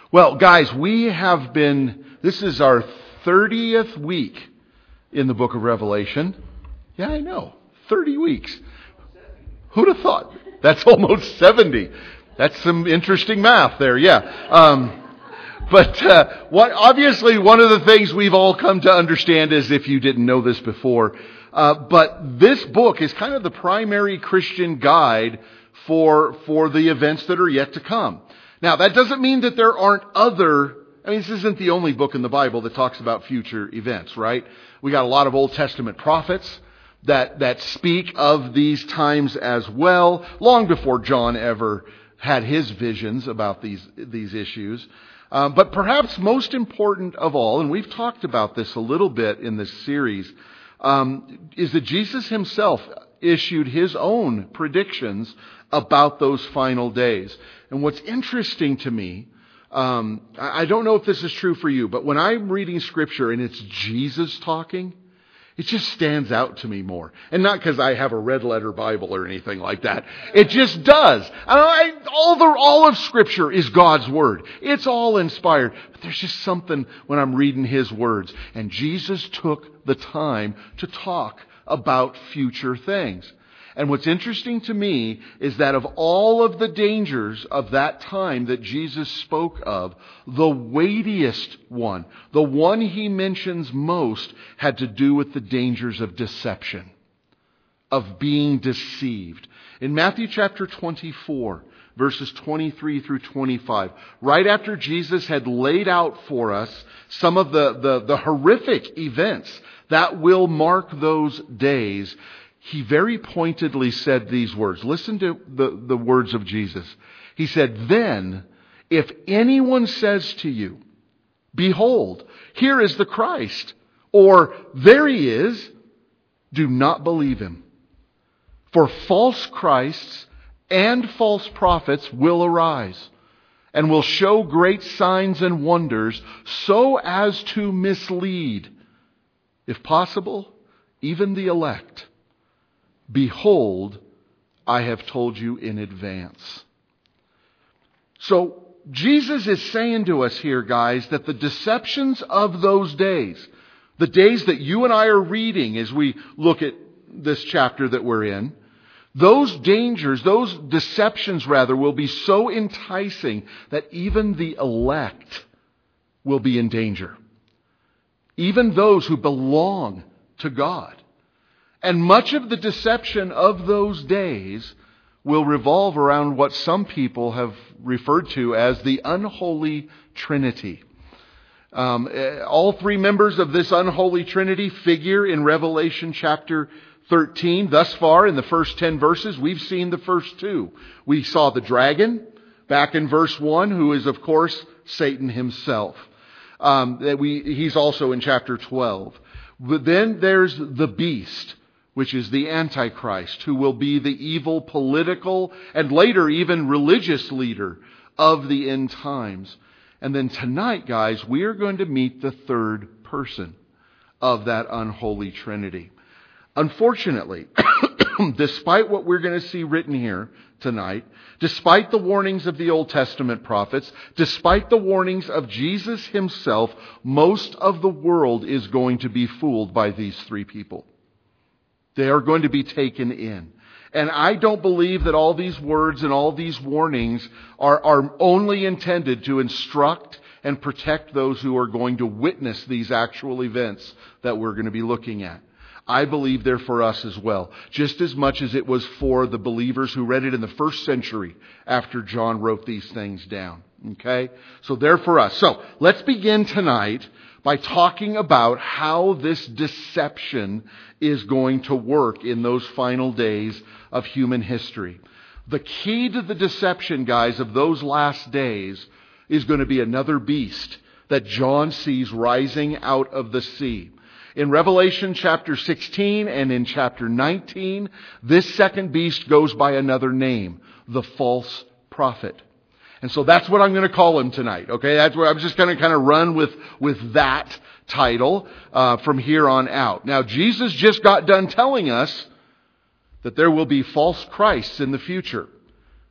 Well, guys, this is our 30th week in the book of Revelation. Yeah, I know. 30 weeks. Who'd have thought? That's almost 70. That's some interesting math there, yeah. Obviously, one of the things we've all come to understand is, if you didn't know this before, but this book is kind of the primary Christian guide for the events that are yet to come. Now, that doesn't mean that there aren't this isn't the only book in the Bible that talks about future events, right? We got a lot of Old Testament prophets that speak of these times as well, long before John ever had his visions about these issues. But perhaps most important of all, and we've talked about this a little bit in this series, is that Jesus himself issued his own predictions about those final days. And what's interesting to me, I don't know if this is true for you, but when I'm reading Scripture and it's Jesus talking, it just stands out to me more. And not because I have a red letter Bible or anything like that. It just does. All of Scripture is God's Word. It's all inspired. But there's just something when I'm reading His words. And Jesus took the time to talk about future things. And what's interesting to me is that of all of the dangers of that time that Jesus spoke of, the weightiest one, the one he mentions most, had to do with the dangers of deception, of being deceived. In Matthew chapter 24, verses 23 through 25, right after Jesus had laid out for us some of the horrific events that will mark those days, he very pointedly said these words. Listen to the words of Jesus. He said, "Then, if anyone says to you, 'Behold, here is the Christ,' or 'There he is,' do not believe him. For false Christs and false prophets will arise, and will show great signs and wonders, so as to mislead, if possible, even the elect. Behold, I have told you in advance." So Jesus is saying to us here, guys, that the deceptions of those days, the days that you and I are reading as we look at this chapter that we're in, those dangers, those deceptions rather, will be so enticing that even the elect will be in danger. Even those who belong to God. And much of the deception of those days will revolve around what some people have referred to as the unholy Trinity. All three members of this unholy Trinity figure in Revelation chapter 13. Thus far, in the first 10 verses, we've seen the first two. We saw the dragon back in verse 1, who is, of course, Satan himself. He's also in chapter 12. But then there's the beast, which is the Antichrist, who will be the evil political and later even religious leader of the end times. And then tonight, guys, we are going to meet the third person of that unholy Trinity. Unfortunately, despite what we're going to see written here tonight, despite the warnings of the Old Testament prophets, despite the warnings of Jesus himself, most of the world is going to be fooled by these three people. They are going to be taken in. And I don't believe that all these words and all these warnings are only intended to instruct and protect those who are going to witness these actual events that we're going to be looking at. I believe they're for us as well, just as much as it was for the believers who read it in the first century after John wrote these things down. Okay? So they're for us. So let's begin tonight by talking about how this deception is going to work in those final days of human history. The key to the deception, guys, of those last days is going to be another beast that John sees rising out of the sea. In Revelation chapter 16 and in chapter 19, this second beast goes by another name, the false prophet. And so that's what I'm going to call him tonight. Okay, that's where I'm just going to kind of run with that title from here on out. Now, Jesus just got done telling us that there will be false Christs in the future.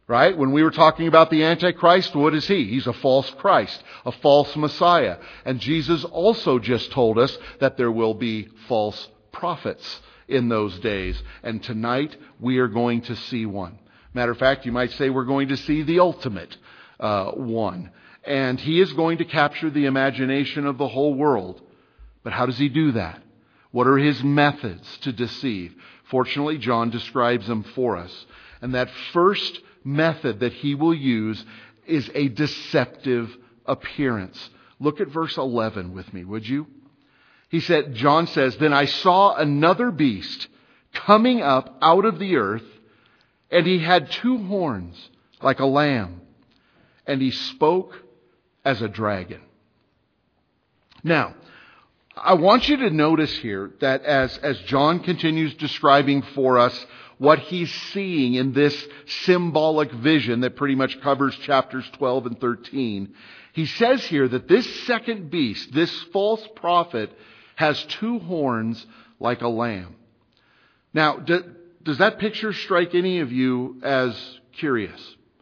Right? When we were talking about the Antichrist, what is he? He's a false Christ, a false Messiah. And Jesus also just told us that there will be false prophets in those days. And tonight we are going to see one. Matter of fact, you might say we're going to see the ultimate one. And he is going to capture the imagination of the whole world. But how does he do that? What are his methods to deceive? Fortunately, John describes them for us. And that first method that he will use is a deceptive appearance. Look at verse 11 with me, would you? John says, "Then I saw another beast coming up out of the earth, and he had 2 horns like a lamb, and he spoke as a dragon." Now, I want you to notice here that as John continues describing for us what he's seeing in this symbolic vision that pretty much covers chapters 12 and 13, he says here that this second beast, this false prophet, has 2 horns like a lamb. Now, does that picture strike any of you as curious?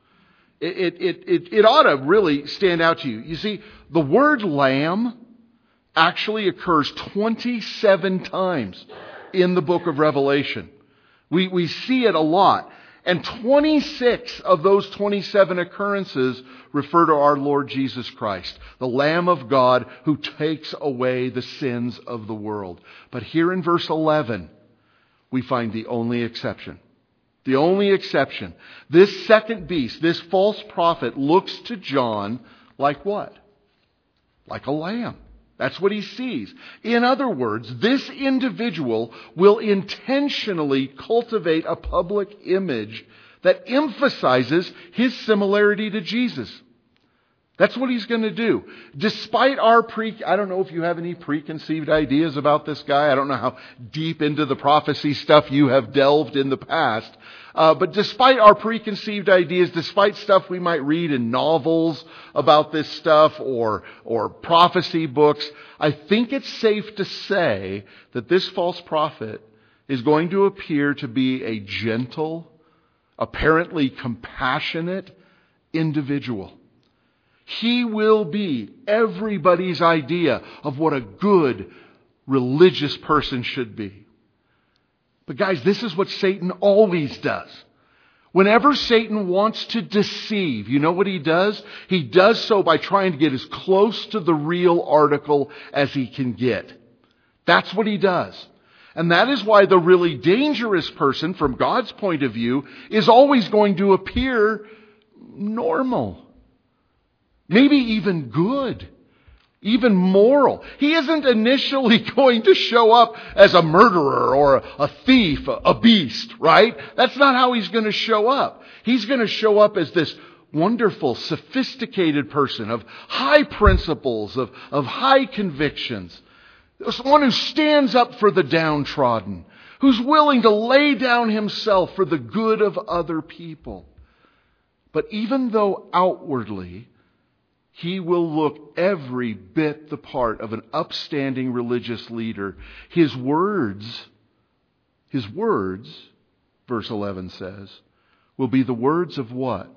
It ought to really stand out to you. You see, the word lamb actually occurs 27 times in the book of Revelation. We see it a lot. And 26 of those 27 occurrences refer to our Lord Jesus Christ, the Lamb of God who takes away the sins of the world. But here in verse 11, we find the only exception. The only exception. This second beast, this false prophet, looks to John like what? Like a lamb. That's what he sees. In other words, this individual will intentionally cultivate a public image that emphasizes his similarity to Jesus. That's what he's going to do. Despite our I don't know if you have any preconceived ideas about this guy. I don't know how deep into the prophecy stuff you have delved in the past. But despite our preconceived ideas, despite stuff we might read in novels about this stuff or prophecy books, I think it's safe to say that this false prophet is going to appear to be a gentle, apparently compassionate individual. He will be everybody's idea of what a good religious person should be. But guys, this is what Satan always does. Whenever Satan wants to deceive, you know what he does? He does so by trying to get as close to the real article as he can get. That's what he does. And that is why the really dangerous person, from God's point of view, is always going to appear normal. Maybe even good. Even moral. He isn't initially going to show up as a murderer or a thief, a beast, right? That's not how he's going to show up. He's going to show up as this wonderful, sophisticated person of high principles, of high convictions. Someone who stands up for the downtrodden, who's willing to lay down himself for the good of other people. But even though outwardly he will look every bit the part of an upstanding religious leader, his words, verse 11 says, will be the words of what?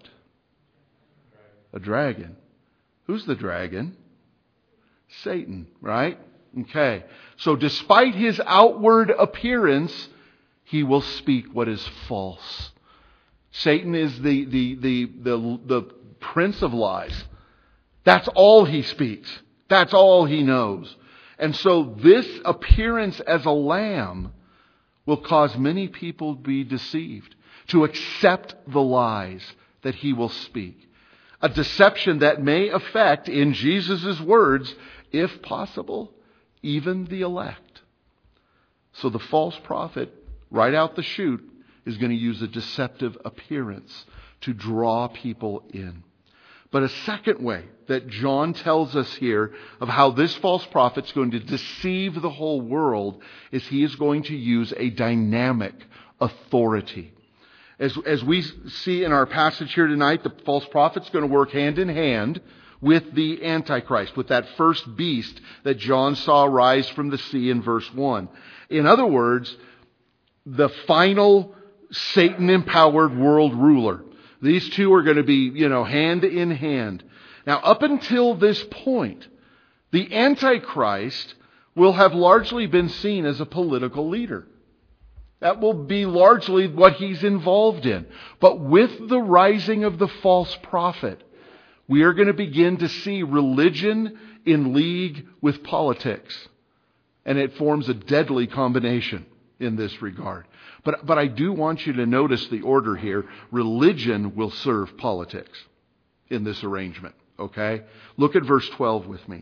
A dragon. Who's the dragon? Satan, right? Okay. So despite his outward appearance, he will speak what is false. Satan is the prince of lies. That's all he speaks. That's all he knows. And so this appearance as a lamb will cause many people to be deceived, to accept the lies that he will speak. A deception that may affect, in Jesus' words, if possible, even the elect. So the false prophet, right out the chute, is going to use a deceptive appearance to draw people in. But a second way that John tells us here of how this false prophet is going to deceive the whole world is he is going to use a dynamic authority. As we see in our passage here tonight, the false prophet is going to work hand in hand with the Antichrist, with that first beast that John saw rise from the sea in verse 1. In other words, the final Satan-empowered world ruler. These two are going to be, hand in hand. Now, up until this point, the Antichrist will have largely been seen as a political leader. That will be largely what he's involved in. But with the rising of the false prophet, we are going to begin to see religion in league with politics. And it forms a deadly combination in this regard. But I do want you to notice the order here. Religion will serve politics in this arrangement. Okay? Look at verse 12 with me.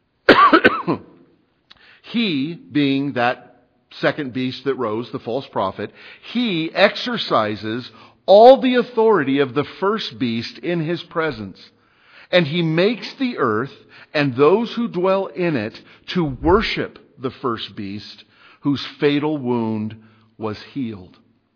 He, being that second beast that rose, the false prophet, he exercises all the authority of the first beast in his presence. And he makes the earth and those who dwell in it to worship the first beast, whose fatal wound was healed.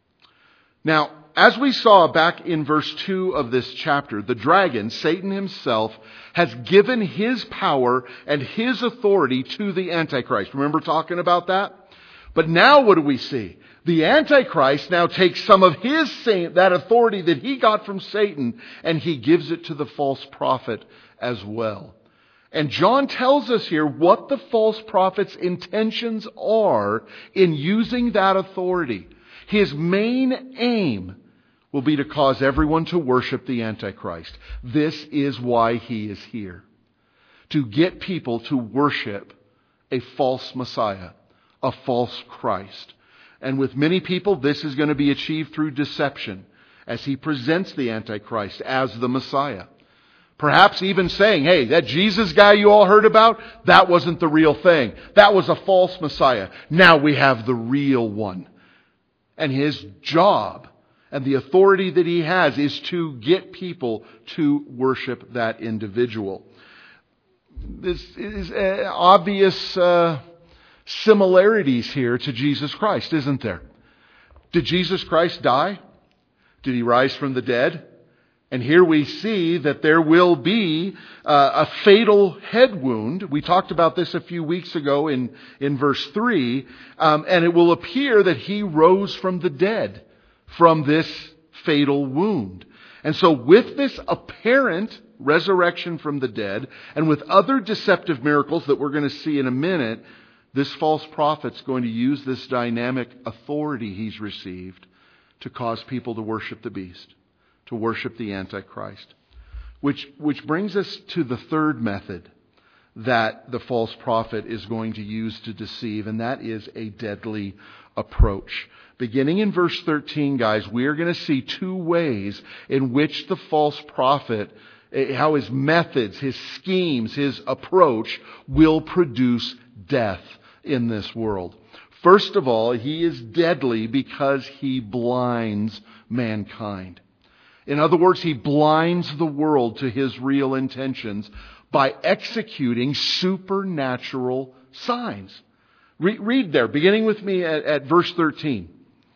Now, as we saw back in verse 2 of this chapter, the dragon, Satan himself, has given his power and his authority to the Antichrist. Remember talking about that? But now what do we see? The Antichrist now takes some of that authority that he got from Satan, and he gives it to the false prophet as well. And John tells us here what the false prophet's intentions are in using that authority. His main aim will be to cause everyone to worship the Antichrist. This is why he is here. To get people to worship a false Messiah, a false Christ. And with many people, this is going to be achieved through deception as he presents the Antichrist as the Messiah. Perhaps even saying, hey, that Jesus guy you all heard about, that wasn't the real thing. That was a false Messiah. Now we have the real one. And his job and the authority that he has is to get people to worship that individual. This is obvious similarities here to Jesus Christ, isn't there? Did Jesus Christ die? Did he rise from the dead? And here we see that there will be a fatal head wound. We talked about this a few weeks ago in verse 3. And it will appear that he rose from the dead from this fatal wound. And so with this apparent resurrection from the dead, and with other deceptive miracles that we're going to see in a minute, this false prophet's going to use this dynamic authority he's received to cause people to worship the beast, to worship the Antichrist. Which brings us to the third method that the false prophet is going to use to deceive, and that is a deadly approach. Beginning in verse 13, guys, we are going to see two ways in which the false prophet, how his methods, his schemes, his approach will produce death in this world. First of all, he is deadly because he blinds mankind. In other words, he blinds the world to his real intentions by executing supernatural signs. Read there, beginning with me at verse 13.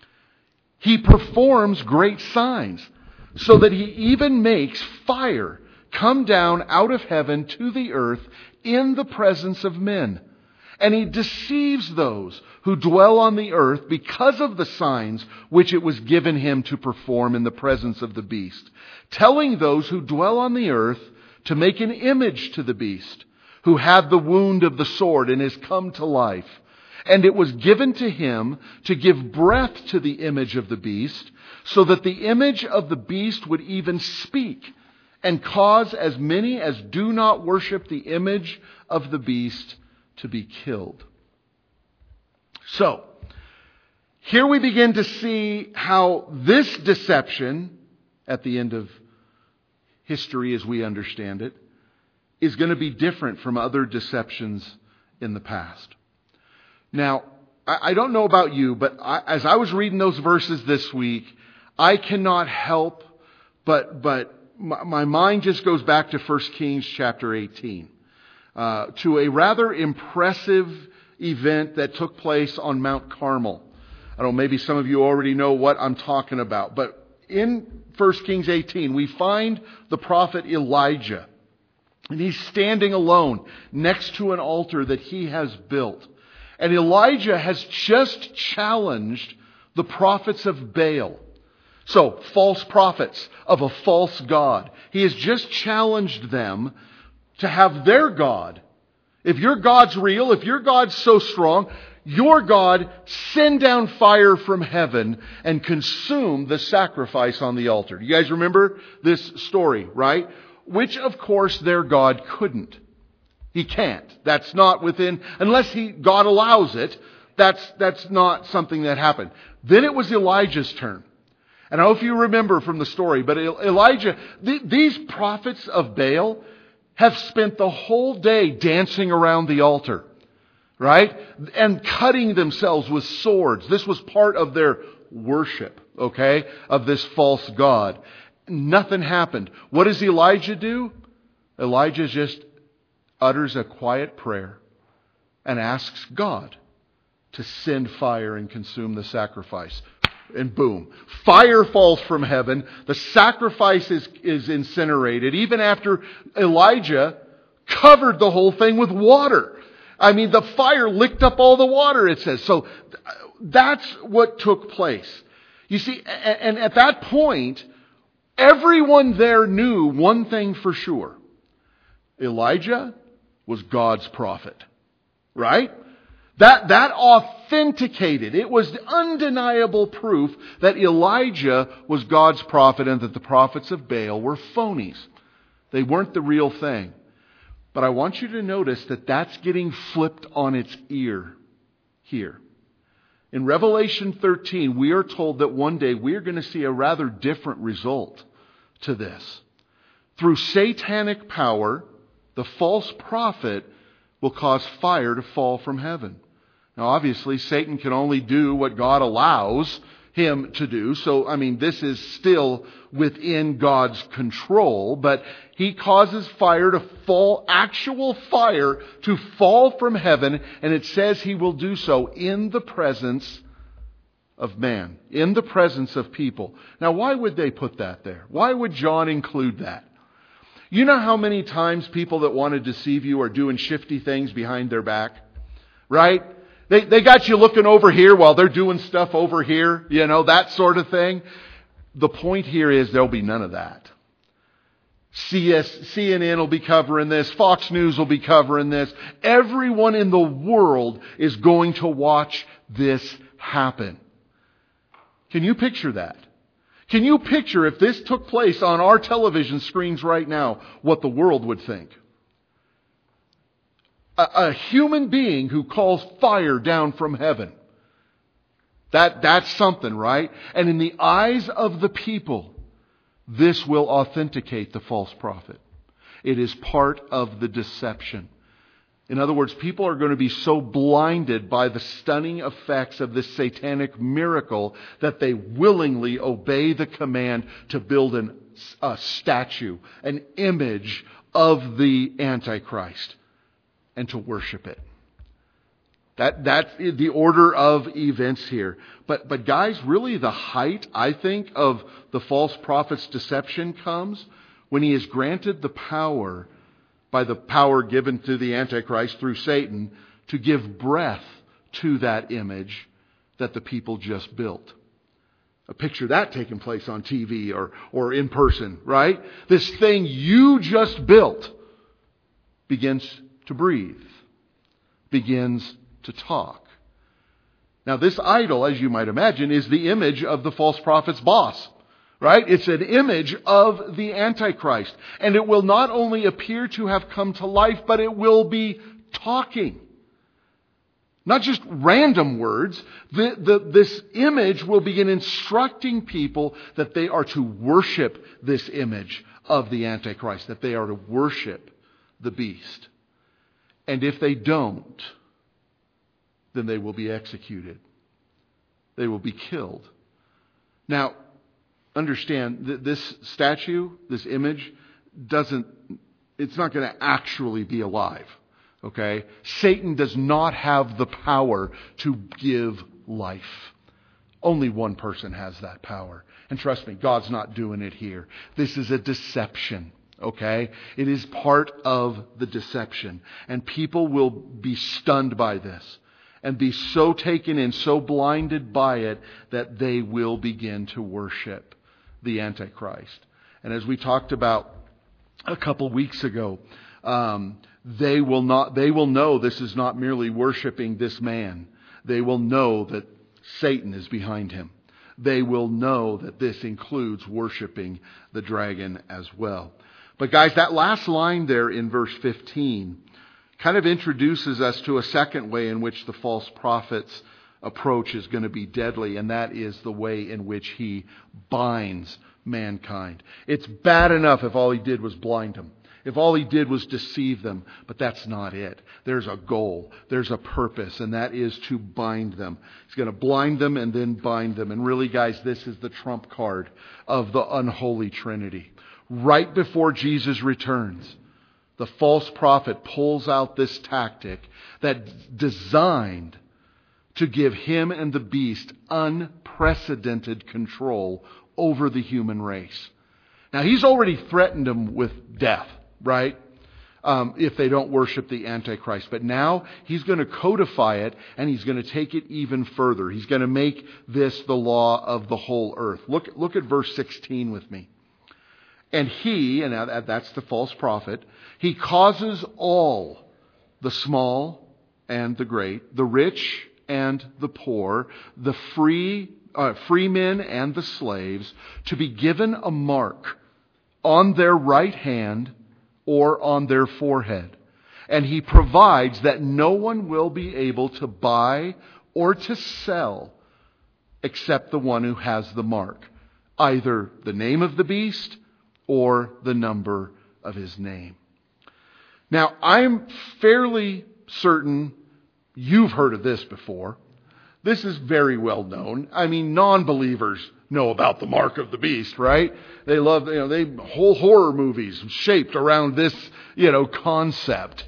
He performs great signs, so that he even makes fire come down out of heaven to the earth in the presence of men. And he deceives those who dwell on the earth because of the signs which it was given him to perform in the presence of the beast, telling those who dwell on the earth to make an image to the beast, who had the wound of the sword and is come to life. And it was given to him to give breath to the image of the beast, so that the image of the beast would even speak, and cause as many as do not worship the image of the beast to be killed. So, here we begin to see how this deception, at the end of history as we understand it, is going to be different from other deceptions in the past. Now, I don't know about you, but as I was reading those verses this week, I cannot help but my mind just goes back to 1 Kings chapter 18. To a rather impressive event that took place on Mount Carmel. I don't know, maybe some of you already know what I'm talking about. But in 1 Kings 18, we find the prophet Elijah. And he's standing alone next to an altar that he has built. And Elijah has just challenged the prophets of Baal, So, false prophets of a false God. He has just challenged them to have their God. If your God's real, if your God's so strong, your God, send down fire from heaven and consume the sacrifice on the altar. You guys remember this story, right? Which, of course, their God couldn't. He can't. That's not within, unless God allows it, that's not something that happened. Then it was Elijah's turn. And I don't know if you remember from the story, but Elijah, these prophets of Baal have spent the whole day dancing around the altar, right? And cutting themselves with swords. This was part of their worship, okay, of this false god. Nothing happened. What does Elijah do? Elijah just utters a quiet prayer and asks God to send fire and consume the sacrifice. And boom, fire falls from heaven. The sacrifice is incinerated, even after Elijah covered the whole thing with water. I mean, the fire licked up all the water, it says. So that's what took place. You see, and at that point, everyone there knew one thing for sure. Elijah was God's prophet. Right? That authenticated. It was undeniable proof that Elijah was God's prophet and that the prophets of Baal were phonies. They weren't the real thing. But I want you to notice that that's getting flipped on its ear here. In Revelation 13, we are told that one day we are going to see a rather different result to this. Through satanic power, the false prophet will cause fire to fall from heaven. Now, obviously, Satan can only do what God allows him to do. So, I mean, this is still within God's control. But he causes fire to fall, actual fire to fall from heaven. And it says he will do so in the presence of man, in the presence of people. Now, why would they put that there? Why would John include that? You know how many times people that want to deceive you are doing shifty things behind their back? Right? They got you looking over here while they're doing stuff over here, you know, that sort of thing. The point here is there'll be none of that. CNN will be covering this. Fox News will be covering this. Everyone in the world is going to watch this happen. Can you picture that? Can you picture if this took place on our television screens right now, what the world would think? A human being who calls fire down from heaven. That's something, right? And in the eyes of the people, this will authenticate the false prophet. It is part of the deception. In other words, people are going to be so blinded by the stunning effects of this satanic miracle that they willingly obey the command to build a statue, an image of the Antichrist, and to worship it. That's the order of events here. But guys, really the height, I think, of the false prophet's deception comes when he is granted the power, by the power given to the Antichrist through Satan, to give breath to that image that the people just built. Picture that taking place on TV or in person, right? This thing you just built begins to breathe, begins to talk. Now, this idol, as you might imagine, is the image of the false prophet's boss. Right? It's an image of the Antichrist. And it will not only appear to have come to life, but it will be talking. Not just random words. This image will begin instructing people that they are to worship this image of the Antichrist, that they are to worship the beast. And if they don't, then they will be executed. They will be killed. Now, understand that this statue, this image, it's not going to actually be alive. Okay? Satan does not have the power to give life. Only one person has that power. And trust me, God's not doing it here. This is a deception. Okay? It is part of the deception. And people will be stunned by this and be so taken in, so blinded by it, that they will begin to worship the Antichrist. And as we talked about a couple weeks ago, they will know this is not merely worshiping this man. They will know that Satan is behind him. They will know that this includes worshiping the dragon as well. But guys, that last line there in verse 15 kind of introduces us to a second way in which the false prophet's approach is going to be deadly, and that is the way in which he binds mankind. It's bad enough if all he did was blind them, if all he did was deceive them, but that's not it. There's a goal, there's a purpose, and that is to bind them. He's going to blind them and then bind them. And really, guys, this is the trump card of the unholy Trinity. Right before Jesus returns, the false prophet pulls out this tactic that's designed to give him and the beast unprecedented control over the human race. Now, he's already threatened them with death, right? If they don't worship the Antichrist. But now he's going to codify it, and he's going to take it even further. He's going to make this the law of the whole earth. Look at verse 16 with me. And he, and that's the false prophet, he causes all, the small and the great, the rich and the poor, the freemen and the slaves, to be given a mark on their right hand or on their forehead. And he provides that no one will be able to buy or to sell except the one who has the mark, either the name of the beast or the number of his name. Now, I'm fairly certain you've heard of this before. This is very well known. I mean, non-believers know about the mark of the beast, right? They love, whole horror movies shaped around this, concept.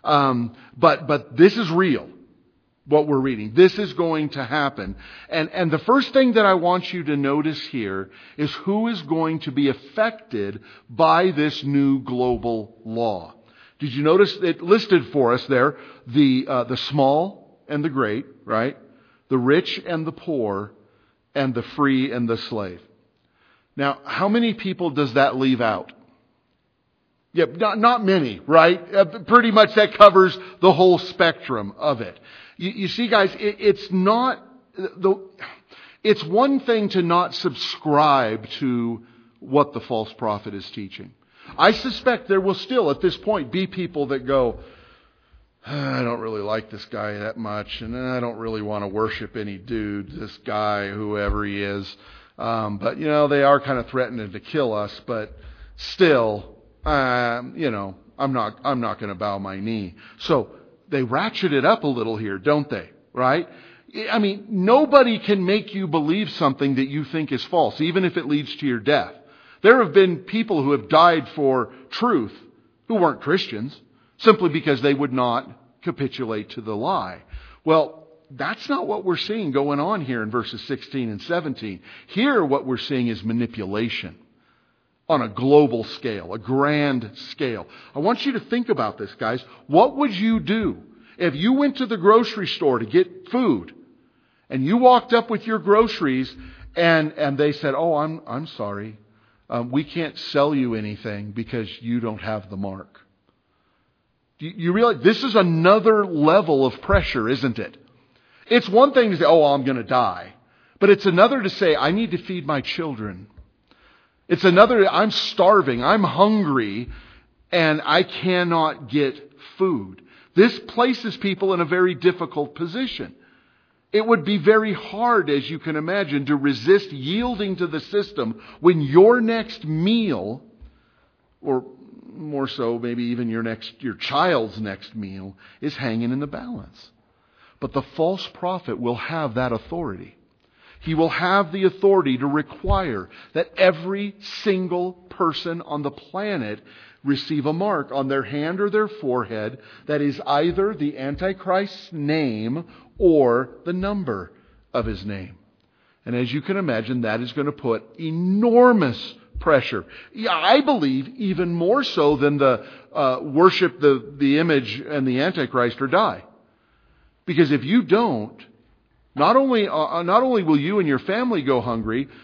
But this is real, what we're reading. This is going to happen. And the first thing that I want you to notice here is who is going to be affected by this new global law. Did you notice it listed for us there the small and the great, right? The rich and the poor, and the free and the slave. Now, how many people does that leave out? Yeah, not many, right? Pretty much that covers the whole spectrum of it. You see, guys, it's one thing to not subscribe to what the false prophet is teaching. I suspect there will still, at this point, be people that go, I don't really like this guy that much, and I don't really want to worship any dude, this guy, whoever he is. But, they are kind of threatening to kill us, but still, I'm not going to bow my knee. So they ratchet it up a little here, don't they? Right? I mean, nobody can make you believe something that you think is false, even if it leads to your death. There have been people who have died for truth who weren't Christians, simply because they would not capitulate to the lie. Well, that's not what we're seeing going on here in verses 16 and 17. Here, what we're seeing is manipulation on a global scale, a grand scale. I want you to think about this, guys. What would you do if you went to the grocery store to get food and you walked up with your groceries and they said, "Oh, I'm sorry. We can't sell you anything because you don't have the mark." You realize this is another level of pressure, isn't it? It's one thing to say, "Oh, I'm going to die." But it's another to say, "I need to feed my children." It's another, "I'm starving, I'm hungry, and I cannot get food." This places people in a very difficult position. It would be very hard, as you can imagine, to resist yielding to the system when your next meal, or more so, maybe even your child's next meal, is hanging in the balance. But the false prophet will have that authority. He will have the authority to require that every single person on the planet receive a mark on their hand or their forehead that is either the Antichrist's name or the number of his name. And as you can imagine, that is going to put enormous pressure. I believe even more so than the worship the image and the Antichrist or die. Because if you don't, not only will you and your family go hungry,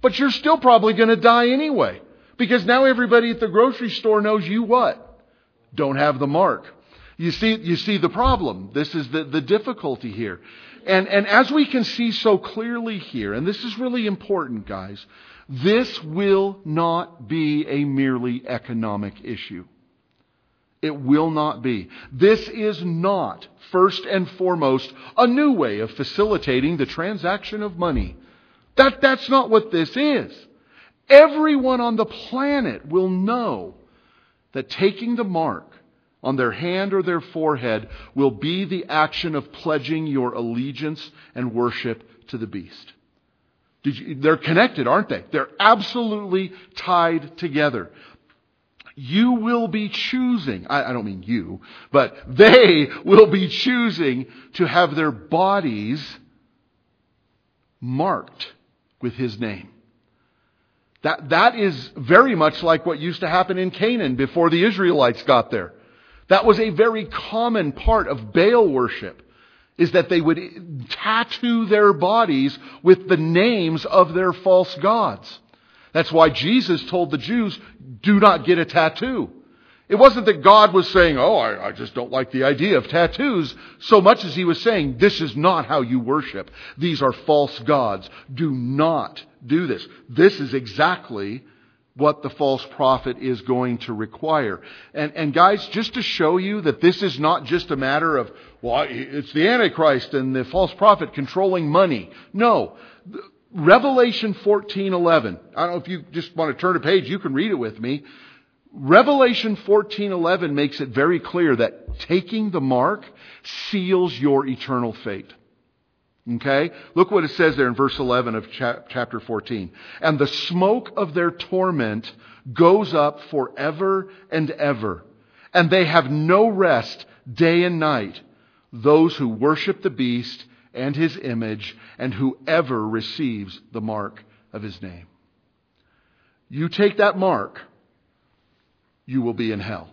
But you're still probably going to die anyway. Because now everybody at the grocery store knows you what? Don't have the mark. You see the problem. This is the difficulty here. And as we can see so clearly here, and this is really important, guys, this will not be a merely economic issue. It will not be. This is not, first and foremost, a new way of facilitating the transaction of money. That's not what this is. Everyone on the planet will know that taking the mark on their hand or their forehead will be the action of pledging your allegiance and worship to the beast. They're connected, aren't they? They're absolutely tied together. You will be choosing, I don't mean you, but they will be choosing to have their bodies marked with His name. That is very much like what used to happen in Canaan before the Israelites got there. That was a very common part of Baal worship, is that they would tattoo their bodies with the names of their false gods. That's why Jesus told the Jews, do not get a tattoo. It wasn't that God was saying, I just don't like the idea of tattoos, so much as He was saying, this is not how you worship. These are false gods. Do not do this. This is exactly what the false prophet is going to require. And guys, just to show you that this is not just a matter of, it's the Antichrist and the false prophet controlling money. No. Revelation 14:11. I don't know if you just want to turn a page, you can read it with me. Revelation 14:11 makes it very clear that taking the mark seals your eternal fate. Okay? Look what it says there in verse 11 of chapter 14. And the smoke of their torment goes up forever and ever. And they have no rest day and night, those who worship the beast and his image, and whoever receives the mark of his name. You take that mark, you will be in hell.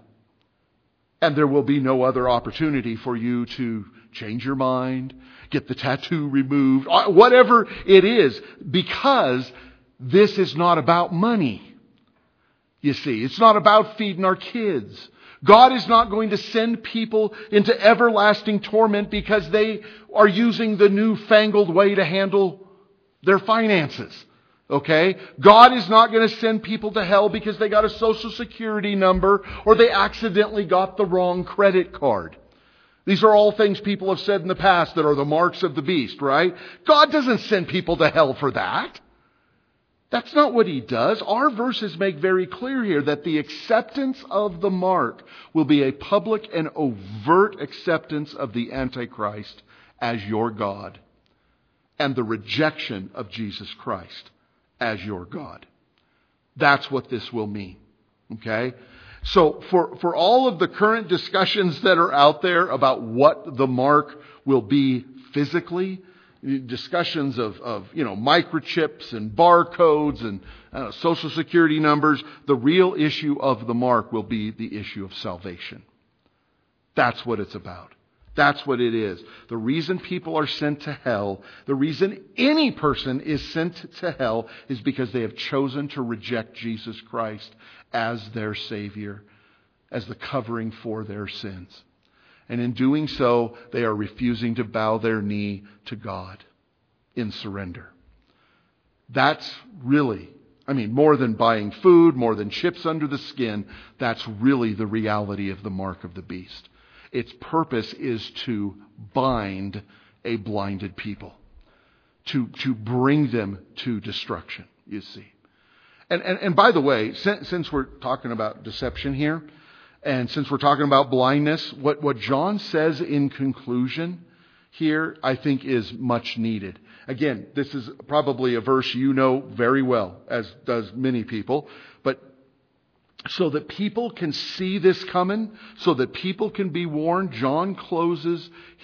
And there will be no other opportunity for you to change your mind, get the tattoo removed, whatever it is, because this is not about money. You see, it's not about feeding our kids. God is not going to send people into everlasting torment because they are using the newfangled way to handle their finances. Okay? God is not going to send people to hell because they got a Social Security number or they accidentally got the wrong credit card. These are all things people have said in the past that are the marks of the beast, right? God doesn't send people to hell for that. That's not what He does. Our verses make very clear here that the acceptance of the mark will be a public and overt acceptance of the Antichrist as your God, and the rejection of Jesus Christ as your God. That's what this will mean. Okay? So for all of the current discussions that are out there about what the mark will be physically, discussions of microchips and barcodes and Social Security numbers, the real issue of the mark will be the issue of salvation. That's what it's about. That's what it is. The reason people are sent to hell, the reason any person is sent to hell, is because they have chosen to reject Jesus Christ as their Savior, as the covering for their sins. And in doing so, they are refusing to bow their knee to God in surrender. That's really, more than buying food, more than chips under the skin, that's really the reality of the mark of the beast. Its purpose is to bind a blinded people, to bring them to destruction, you see. And by the way, since we're talking about deception here, and since we're talking about blindness, what John says in conclusion here, I think is much needed. Again, this is probably a verse you know very well, as does many people, but so that people can see this coming, so that people can be warned, John closes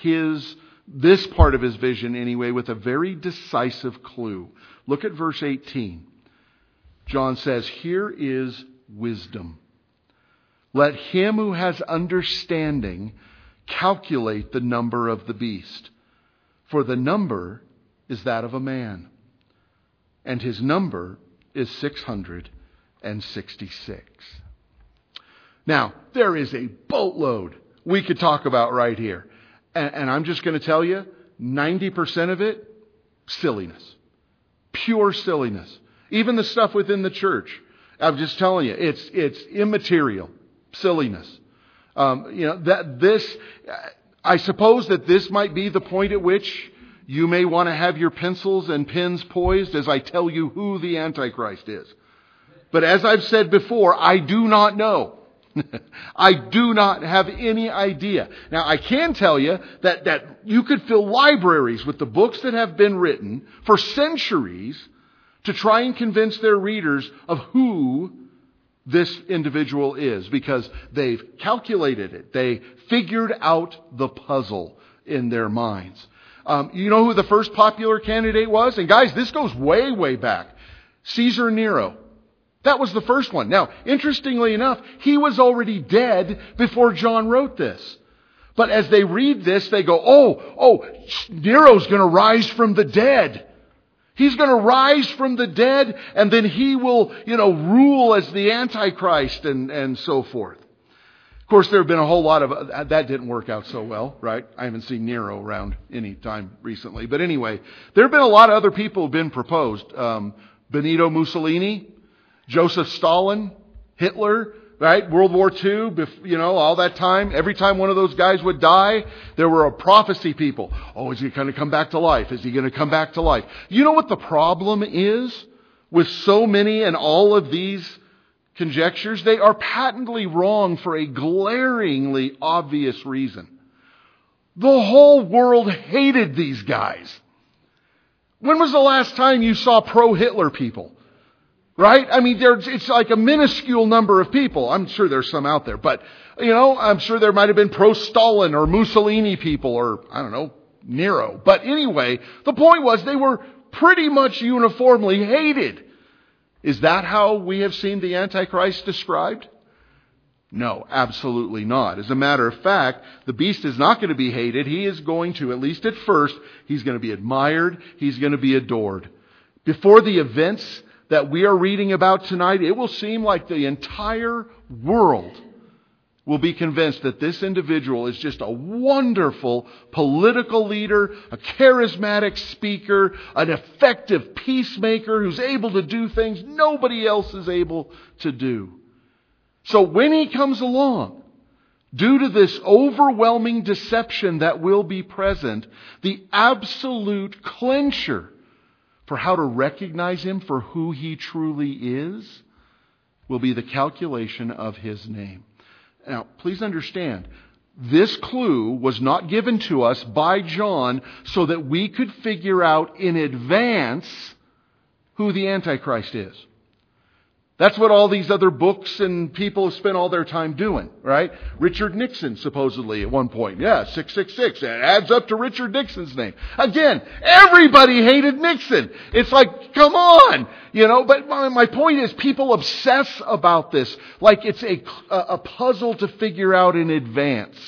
this part of his vision anyway with a very decisive clue. Look at verse 18. John says, "Here is wisdom. Let him who has understanding calculate the number of the beast, for the number is that of a man, and his number is 666. Now, there is a boatload we could talk about right here. And I'm just going to tell you, 90% of it, silliness. Pure silliness. Even the stuff within the church. I'm just telling you, it's immaterial. Silliness. I suppose that this might be the point at which you may want to have your pencils and pens poised as I tell you who the Antichrist is. But as I've said before, I do not know. I do not have any idea. Now, I can tell you that you could fill libraries with the books that have been written for centuries to try and convince their readers of who this individual is, because they've calculated it. They figured out the puzzle in their minds. You know who the first popular candidate was? And guys, this goes way, way back. Caesar Nero. That was the first one. Now, interestingly enough, he was already dead before John wrote this. But as they read this, they go, oh, Nero's going to rise from the dead. He's going to rise from the dead, and then he will, rule as the Antichrist and so forth. Of course, there have been a whole lot of... That didn't work out so well, right? I haven't seen Nero around any time recently. But anyway, there have been a lot of other people who have been proposed. Benito Mussolini, Joseph Stalin, Hitler, right? World War II, all that time. Every time one of those guys would die, there were a prophecy people. Oh, is he going to come back to life? Is he going to come back to life? You know what the problem is with so many and all of these conjectures? They are patently wrong for a glaringly obvious reason. The whole world hated these guys. When was the last time you saw pro-Hitler people? Right? I mean, it's like a minuscule number of people. I'm sure there's some out there. But, I'm sure there might have been pro-Stalin or Mussolini people or, I don't know, Nero. But anyway, the point was they were pretty much uniformly hated. Is that how we have seen the Antichrist described? No, absolutely not. As a matter of fact, the beast is not going to be hated. He is going to, at least at first, he's going to be admired. He's going to be adored. Before the events that we are reading about tonight, it will seem like the entire world will be convinced that this individual is just a wonderful political leader, a charismatic speaker, an effective peacemaker who's able to do things nobody else is able to do. So when he comes along, due to this overwhelming deception that will be present, the absolute clincher for how to recognize him for who he truly is will be the calculation of his name. Now, please understand, this clue was not given to us by John so that we could figure out in advance who the Antichrist is. That's what all these other books and people have spent all their time doing, right? Richard Nixon, supposedly, at one point. Yeah, 666. It adds up to Richard Nixon's name. Again, everybody hated Nixon. It's like, come on! But my point is, people obsess about this like it's a puzzle to figure out in advance.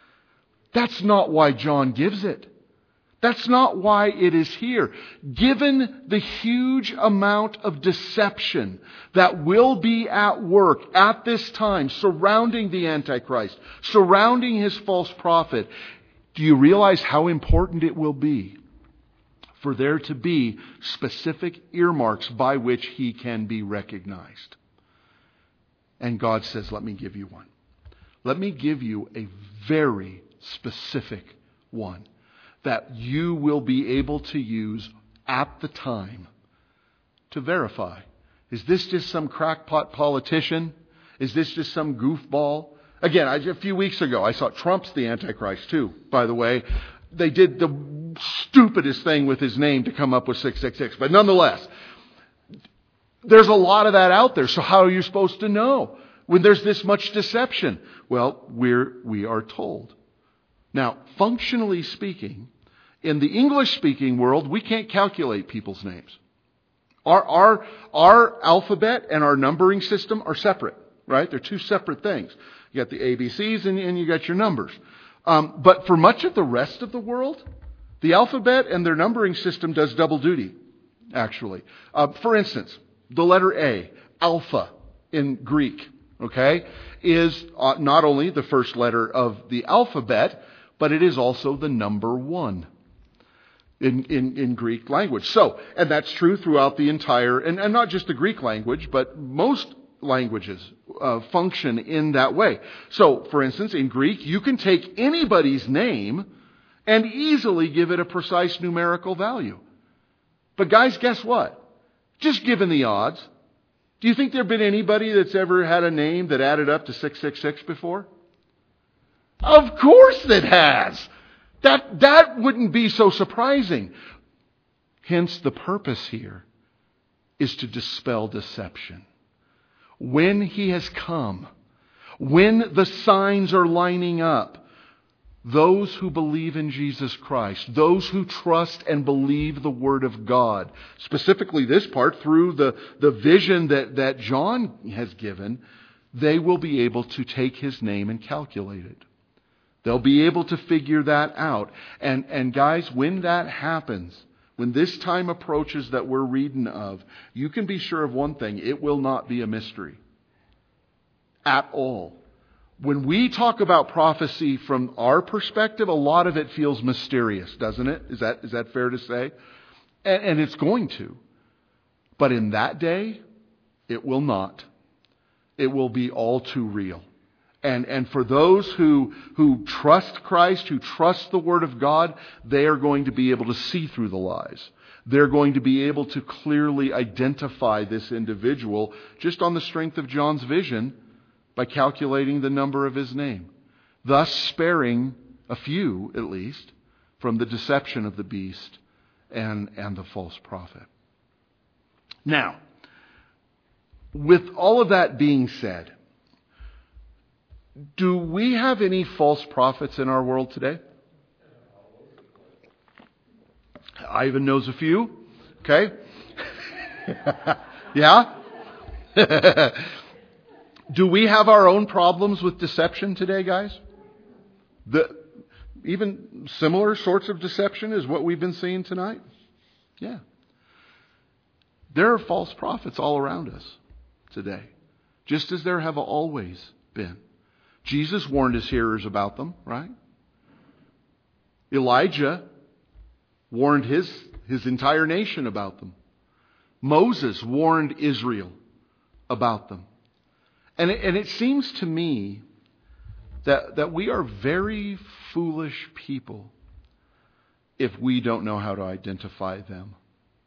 That's not why John gives it. That's not why it is here. Given the huge amount of deception that will be at work at this time surrounding the Antichrist, surrounding his false prophet, do you realize how important it will be for there to be specific earmarks by which he can be recognized? And God says, let me give you one. Let me give you a very specific one that you will be able to use at the time to verify. Is this just some crackpot politician? Is this just some goofball? Again, a few weeks ago, I saw Trump's the Antichrist too, by the way. They did the stupidest thing with his name to come up with 666. But nonetheless, there's a lot of that out there. So how are you supposed to know when there's this much deception? Well, we are told. Now, functionally speaking, in the English-speaking world, we can't calculate people's names. Our alphabet and our numbering system are separate, right? They're two separate things. You got the ABCs and you got your numbers. But for much of the rest of the world, the alphabet and their numbering system does double duty. actually. For instance, the letter A, alpha in Greek, okay, is not only the first letter of the alphabet, but it is also the number 1 in Greek language. So, and that's true throughout the entire, and not just the Greek language, but most languages function in that way. So, for instance, in Greek, you can take anybody's name and easily give it a precise numerical value. But guys, guess what? Just given the odds, do you think there have been anybody that's ever had a name that added up to 666 before? Of course it has. That wouldn't be so surprising. Hence, the purpose here is to dispel deception. When He has come, when the signs are lining up, those who believe in Jesus Christ, those who trust and believe the Word of God, specifically this part through the vision that John has given, they will be able to take His name and calculate it. They'll be able to figure that out. And guys, when that happens, when this time approaches that we're reading of, you can be sure of one thing: it will not be a mystery at all. When we talk about prophecy from our perspective, a lot of it feels mysterious, doesn't it? Is that fair to say? And it's going to. But in that day, it will not. It will be all too real. And for those who trust Christ, who trust the Word of God, they are going to be able to see through the lies. They're going to be able to clearly identify this individual just on the strength of John's vision by calculating the number of his name, thus sparing a few, at least, from the deception of the beast and the false prophet. Now, with all of that being said, do we have any false prophets in our world today? Ivan knows a few. Okay. Yeah? Do we have our own problems with deception today, guys? Even similar sorts of deception is what we've been seeing tonight? Yeah. There are false prophets all around us today, just as there have always been. Jesus warned His hearers about them, right? Elijah warned his entire nation about them. Moses warned Israel about them. And it seems to me that we are very foolish people if we don't know how to identify them.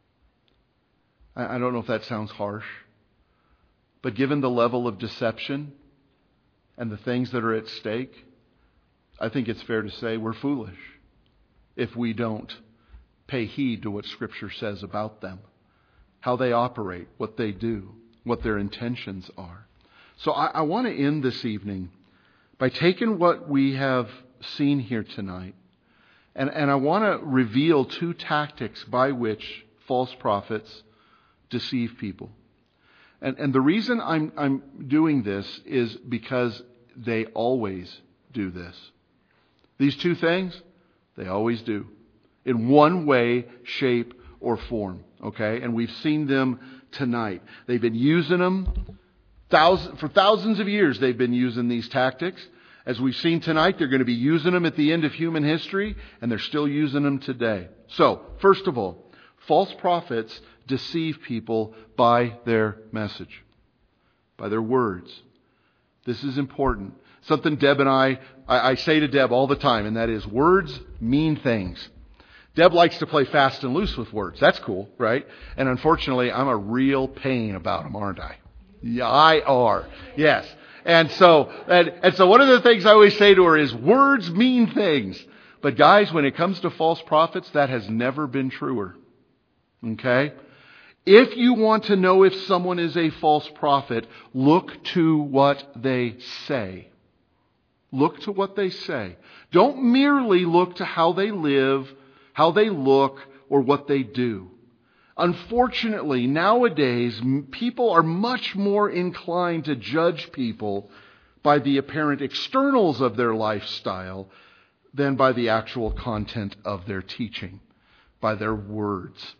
I don't know if that sounds harsh, but given the level of deception and the things that are at stake, I think it's fair to say we're foolish if we don't pay heed to what Scripture says about them, how they operate, what they do, what their intentions are. So I want to end this evening by taking what we have seen here tonight, and I want to reveal 2 tactics by which false prophets deceive people. And the reason I'm doing this is because they always do this. These 2 things, they always do. In one way, shape, or form. Okay? And we've seen them tonight. They've been using them. For thousands of years they've been using these tactics. As we've seen tonight, they're going to be using them at the end of human history, and they're still using them today. So, first of all, false prophets deceive people by their message, by their words. This is important. Something Deb and I say to Deb all the time, and that is, words mean things. Deb likes to play fast and loose with words. That's cool, right? And unfortunately, I'm a real pain about them, aren't I? Yeah, I are. Yes. And so one of the things I always say to her is, words mean things. But guys, when it comes to false prophets, that has never been truer. Okay? If you want to know if someone is a false prophet, look to what they say. Look to what they say. Don't merely look to how they live, how they look, or what they do. Unfortunately, nowadays, people are much more inclined to judge people by the apparent externals of their lifestyle than by the actual content of their teaching, by their words.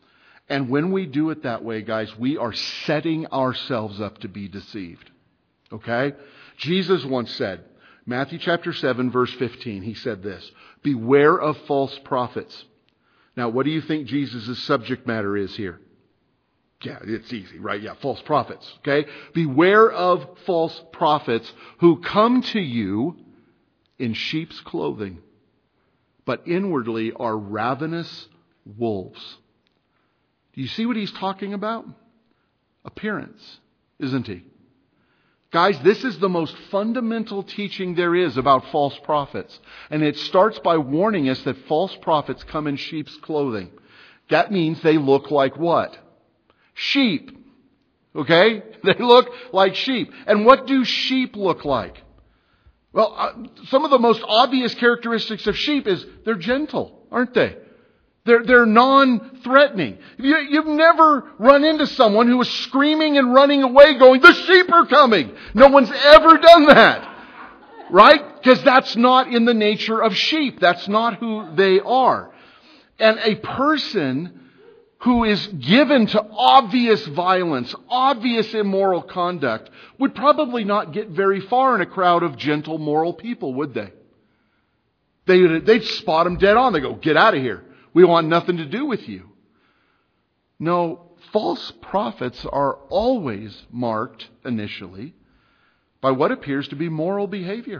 And when we do it that way, guys, we are setting ourselves up to be deceived. Okay? Jesus once said, Matthew chapter 7, verse 15, he said this, "Beware of false prophets." Now, what do you think Jesus' subject matter is here? Yeah, it's easy, right? Yeah, false prophets. Okay? Beware of false prophets who come to you in sheep's clothing, but inwardly are ravenous wolves. Do you see what he's talking about? Appearance, isn't he? Guys, this is the most fundamental teaching there is about false prophets. And it starts by warning us that false prophets come in sheep's clothing. That means they look like what? Sheep. Okay? They look like sheep. And what do sheep look like? Well, some of the most obvious characteristics of sheep is they're gentle, aren't they? They're non-threatening. You've never run into someone who was screaming and running away going, "The sheep are coming!" No one's ever done that. Right? Because that's not in the nature of sheep. That's not who they are. And a person who is given to obvious violence, obvious immoral conduct, would probably not get very far in a crowd of gentle, moral people, would they? They'd spot them dead on. They go, "Get out of here. We want nothing to do with you." No, false prophets are always marked initially by what appears to be moral behavior.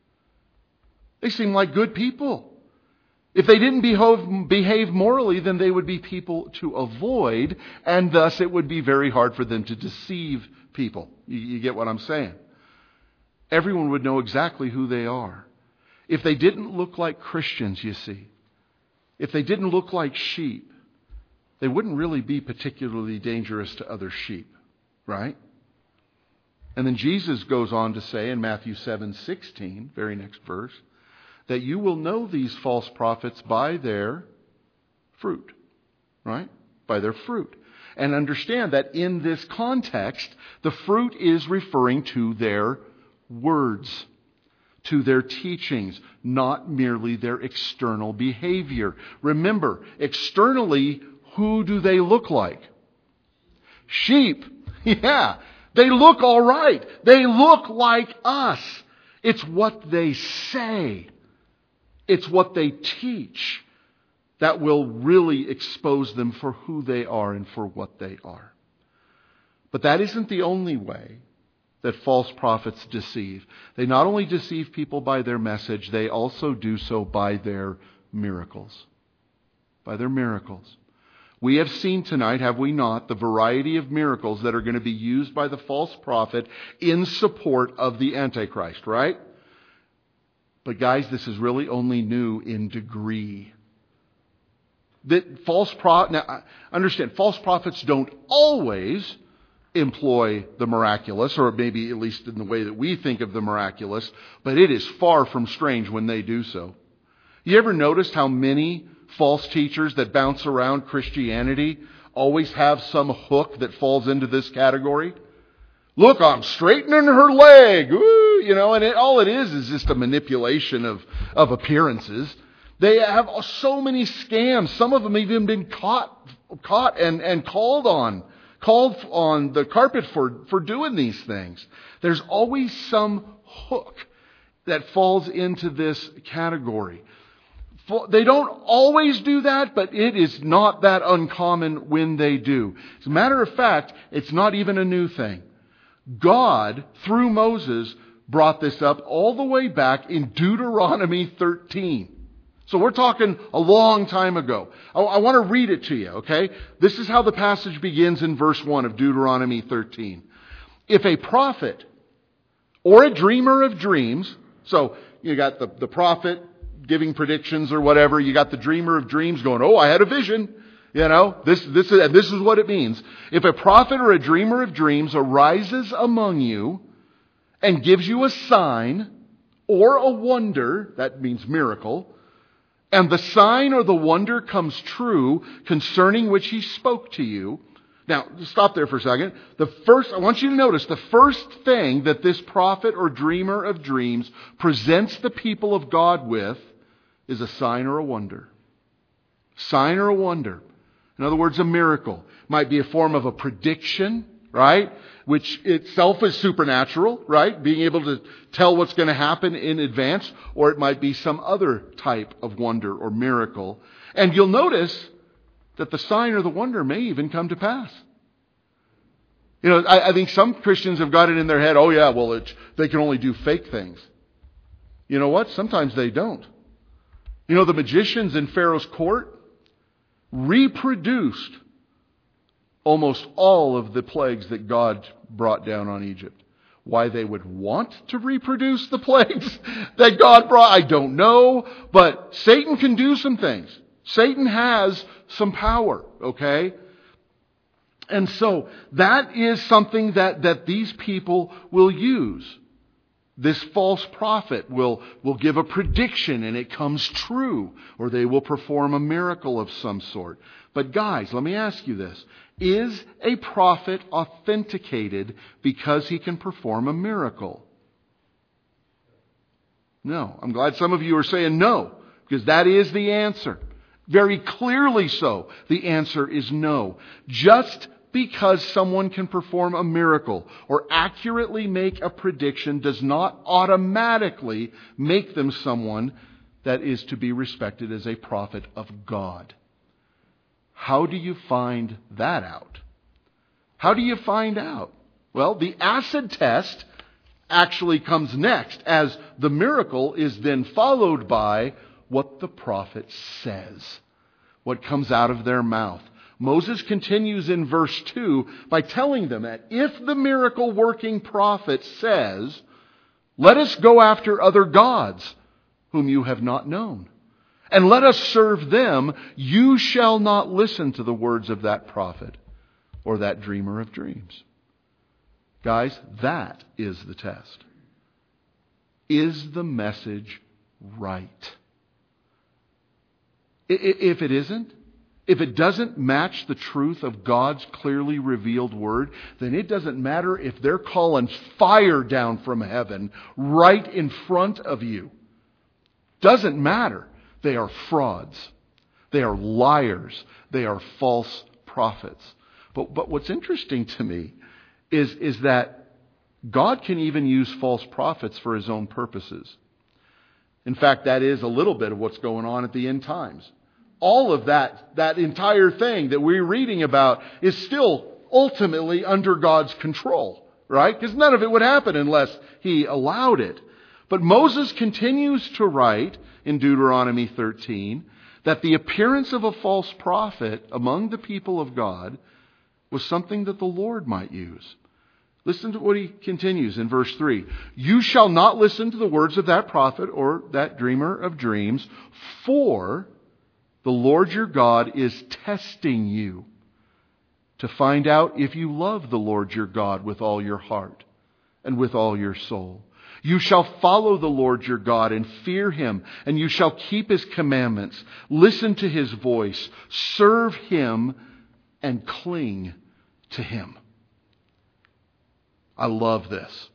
They seem like good people. If they didn't behave morally, then they would be people to avoid, and thus it would be very hard for them to deceive people. You get what I'm saying? Everyone would know exactly who they are. If they didn't look like Christians, you see, if they didn't look like sheep, they wouldn't really be particularly dangerous to other sheep, right? And then Jesus goes on to say in Matthew 7:16, very next verse, that you will know these false prophets by their fruit, right? By their fruit. And understand that in this context, the fruit is referring to their words, to their teachings, not merely their external behavior. Remember, externally, who do they look like? Sheep. Yeah, they look all right. They look like us. It's what they say. It's what they teach that will really expose them for who they are and for what they are. But that isn't the only way that false prophets deceive. They not only deceive people by their message, they also do so by their miracles. By their miracles. We have seen tonight, have we not, the variety of miracles that are going to be used by the false prophet in support of the Antichrist, right? But guys, this is really only new in degree. Now, understand, false prophets don't always employ the miraculous, or maybe at least in the way that we think of the miraculous, but it is far from strange when they do so. You ever noticed how many false teachers that bounce around Christianity always have some hook that falls into this category? Look, I'm straightening her leg. Ooh, and all it is just a manipulation of appearances. They have so many scams. Some of them even been caught and called on the carpet for doing these things. There's always some hook that falls into this category. They don't always do that, but it is not that uncommon when they do. As a matter of fact, it's not even a new thing. God, through Moses, brought this up all the way back in Deuteronomy 13. So we're talking a long time ago. I want to read it to you, okay? This is how the passage begins in verse 1 of Deuteronomy 13. If a prophet or a dreamer of dreams, so you got the prophet giving predictions or whatever, you got the dreamer of dreams going, "Oh, I had a vision." This is what it means. If a prophet or a dreamer of dreams arises among you and gives you a sign or a wonder, that means miracle, and the sign or the wonder comes true concerning which he spoke to you. Now, stop there for a second. I want you to notice the first thing that this prophet or dreamer of dreams presents the people of God with is a sign or a wonder. Sign or a wonder. In other words, a miracle. Might be a form of a prediction, right? Which itself is supernatural, right? Being able to tell what's going to happen in advance. Or it might be some other type of wonder or miracle. And you'll notice that the sign or the wonder may even come to pass. You know, I think some Christians have got it in their head, oh yeah, well, they can only do fake things. You know what? Sometimes they don't. You know, the magicians in Pharaoh's court reproduced almost all of the plagues that God brought down on Egypt. Why they would want to reproduce the plagues that God brought, I don't know. But Satan can do some things. Satan has some power, okay? And so that is something that these people will use. This false prophet will give a prediction and it comes true. Or they will perform a miracle of some sort. But guys, let me ask you this. Is a prophet authenticated because he can perform a miracle? No. I'm glad some of you are saying no, because that is the answer. Very clearly so. The answer is no. Just because someone can perform a miracle or accurately make a prediction does not automatically make them someone that is to be respected as a prophet of God. How do you find that out? How do you find out? Well, the acid test actually comes next, as the miracle is then followed by what the prophet says, what comes out of their mouth. Moses continues in verse 2 by telling them that if the miracle working prophet says, "Let us go after other gods whom you have not known, and let us serve them," you shall not listen to the words of that prophet or that dreamer of dreams. Guys, that is the test. Is the message right? If it isn't, if it doesn't match the truth of God's clearly revealed word, then it doesn't matter if they're calling fire down from heaven right in front of you. Doesn't matter. They are frauds. They are liars. They are false prophets. But what's interesting to me is that God can even use false prophets for His own purposes. In fact, that is a little bit of what's going on at the end times. All of that entire thing that we're reading about is still ultimately under God's control, right? Because none of it would happen unless He allowed it. But Moses continues to write in Deuteronomy 13 that the appearance of a false prophet among the people of God was something that the Lord might use. Listen to what he continues in verse 3. "You shall not listen to the words of that prophet or that dreamer of dreams, for the Lord your God is testing you to find out if you love the Lord your God with all your heart and with all your soul. You shall follow the Lord your God and fear Him, and you shall keep His commandments. Listen to His voice, serve Him, and cling to Him." I love this.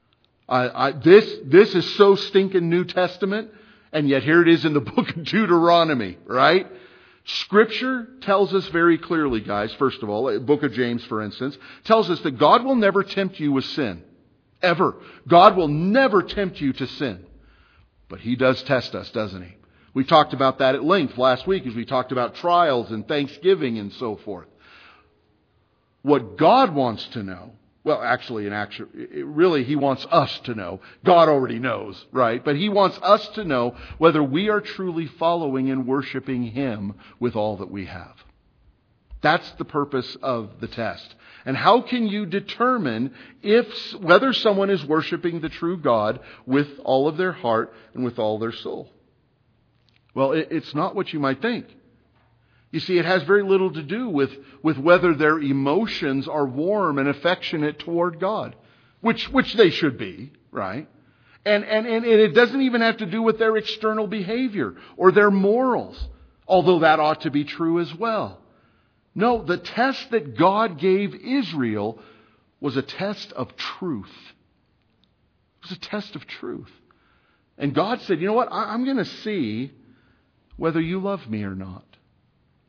This is so stinking New Testament, and yet here it is in the book of Deuteronomy, right? Scripture tells us very clearly, guys, first of all, the book of James, for instance, tells us that God will never tempt you with sin. Ever. God will never tempt you to sin. But He does test us, doesn't He? We talked about that at length last week as we talked about trials and Thanksgiving and so forth. What God wants to know, well, really He wants us to know. God already knows, right? But He wants us to know whether we are truly following and worshiping Him with all that we have. That's the purpose of the test. And how can you determine whether someone is worshiping the true God with all of their heart and with all their soul? Well, it's not what you might think. You see, it has very little to do with whether their emotions are warm and affectionate toward God, which they should be, right? And it doesn't even have to do with their external behavior or their morals, although that ought to be true as well. No, the test that God gave Israel was a test of truth. It was a test of truth. And God said, you know what? I'm going to see whether you love me or not.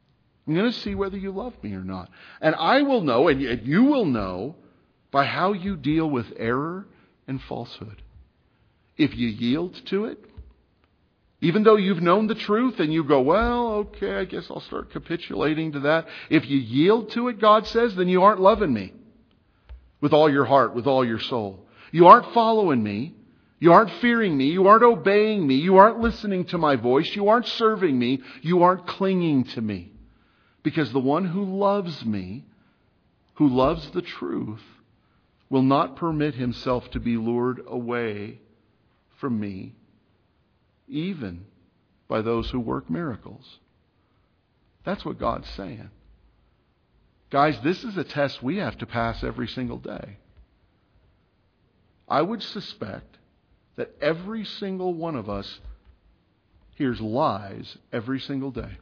I'm going to see whether you love me or not. And I will know, and you will know, by how you deal with error and falsehood. If you yield to it, even though you've known the truth and you go, well, okay, I guess I'll start capitulating to that. If you yield to it, God says, then you aren't loving me with all your heart, with all your soul. You aren't following me. You aren't fearing me. You aren't obeying me. You aren't listening to my voice. You aren't serving me. You aren't clinging to me. Because the one who loves me, who loves the truth, will not permit himself to be lured away from me, even by those who work miracles. That's what God's saying. Guys, this is a test we have to pass every single day. I would suspect that every single one of us hears lies every single day.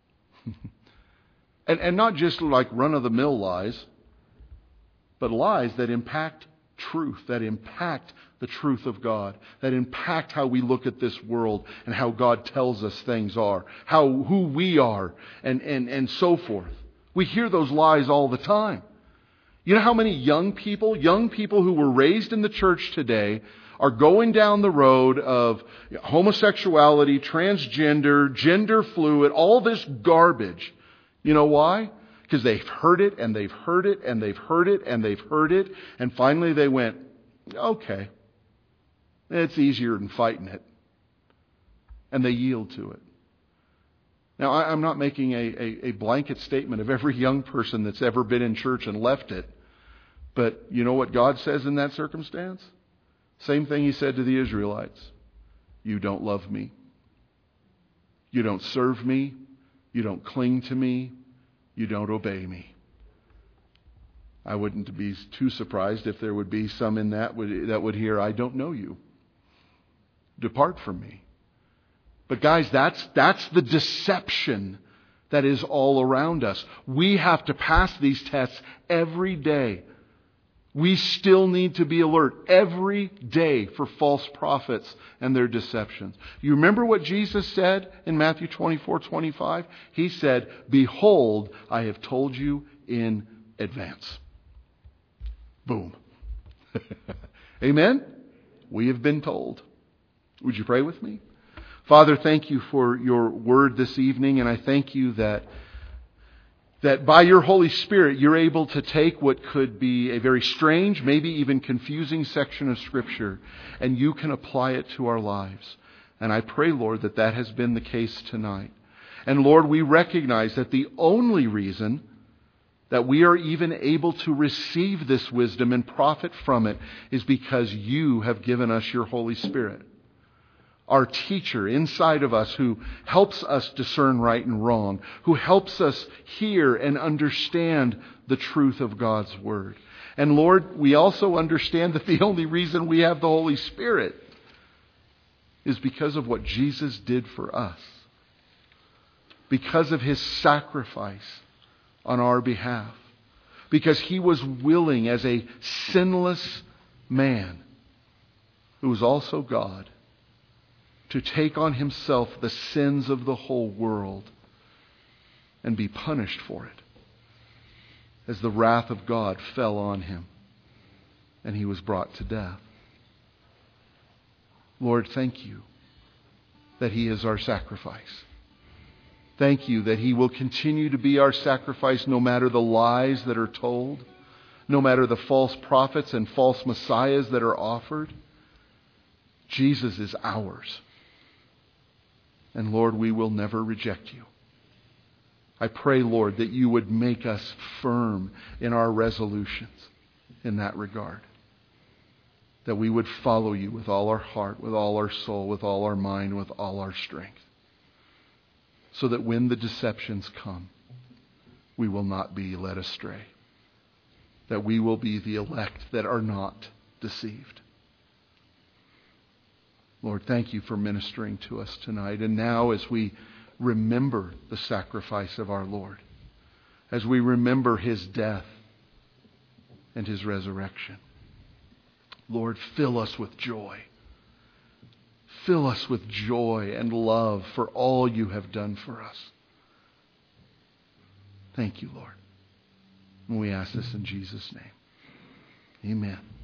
And not just like run-of-the-mill lies, but lies that impact truth, that impact the truth of God, that impact how we look at this world and how God tells us things are, who we are, and so forth. We hear those lies all the time. You know how many young people who were raised in the church today, are going down the road of homosexuality, transgender, gender fluid, all this garbage. You know why? Because they've heard it, and they've heard it, and they've heard it, and they've heard it, and finally they went, okay, it's easier than fighting it. And they yield to it. Now, I'm not making a blanket statement of every young person that's ever been in church and left it. But you know what God says in that circumstance? Same thing He said to the Israelites. You don't love me. You don't serve me. You don't cling to me. You don't obey me. I wouldn't be too surprised if there would be some in that would hear, I don't know you. Depart from me. But guys, that's the deception that is all around us. We have to pass these tests every day. We still need to be alert every day for false prophets and their deceptions. You remember what Jesus said in Matthew 24:25? He said, behold, I have told you in advance. Boom. Amen? We have been told. Would you pray with me? Father, thank you for your word this evening, and I thank you that by your Holy Spirit, you're able to take what could be a very strange, maybe even confusing section of Scripture, and you can apply it to our lives. And I pray, Lord, that has been the case tonight. And Lord, we recognize that the only reason that we are even able to receive this wisdom and profit from it is because you have given us your Holy Spirit. Our teacher inside of us who helps us discern right and wrong, who helps us hear and understand the truth of God's Word. And Lord, we also understand that the only reason we have the Holy Spirit is because of what Jesus did for us. Because of His sacrifice on our behalf. Because He was willing as a sinless man who was also God to take on Himself the sins of the whole world and be punished for it as the wrath of God fell on Him and He was brought to death. Lord, thank you that He is our sacrifice. Thank you that He will continue to be our sacrifice no matter the lies that are told, no matter the false prophets and false messiahs that are offered. Jesus is ours. And Lord, we will never reject you. I pray, Lord, that you would make us firm in our resolutions in that regard. That we would follow you with all our heart, with all our soul, with all our mind, with all our strength. So that when the deceptions come, we will not be led astray. That we will be the elect that are not deceived. Lord, thank you for ministering to us tonight. And now as we remember the sacrifice of our Lord, as we remember His death and His resurrection, Lord, fill us with joy. Fill us with joy and love for all you have done for us. Thank you, Lord. And we ask this in Jesus' name. Amen.